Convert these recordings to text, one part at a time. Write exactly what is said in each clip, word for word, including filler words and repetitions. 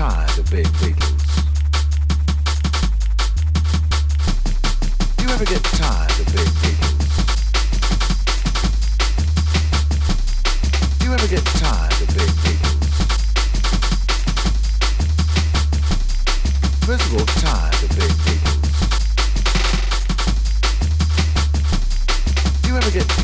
tired of being Beatles? Do you ever get tired of being Beatles? Do you ever get tired of being Beatles? First of all, tired of being Beatles. Do you ever get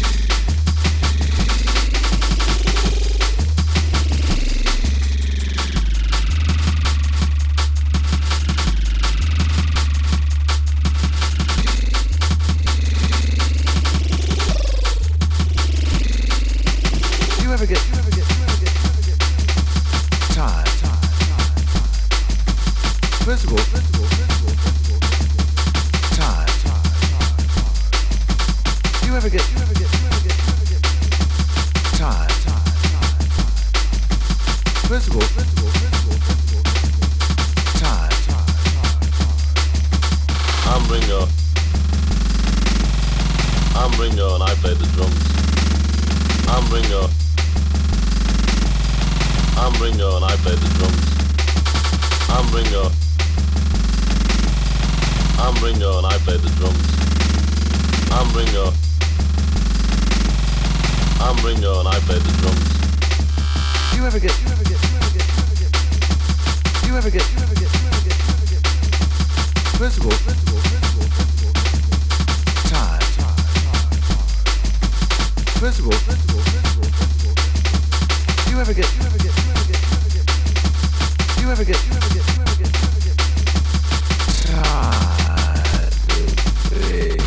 you ever get, you ever get, you ever get, you ever get tired, tired, tired, tired. First of all, first of all, first of all, first of all, tired, tired, tired, tired. You ever get, you ever get, you ever get, you ever get tired, tired, tired, tired. First of all, first of all, first of all, first of all, tired, tired, tired, tired. I'm Ringo. I'm Ringo and I play the drums. I'm Ringo. I'm Ringo and I play the drums. I'm Ringo. I'm Ringo and I play the drums. I'm Ringo. I'm Ringo and I play the drums. You ever get, you ever get, you ever get, you ever get, you ever get, you ever get, you ever get, you ever get, first of all, first of all, first of all, first of all, tired, tired, tired, tired. First of all, first of all, first of all, first of all, you ever get, you ever get, you ever get, you ever get, you ever get, you ever get, you ever get, you ever get, tired of being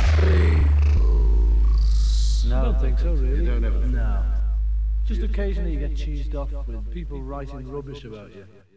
Beatles. No, I don't think so, really. You don't ever think No. Just occasionally you get cheesed off with people writing rubbish about you.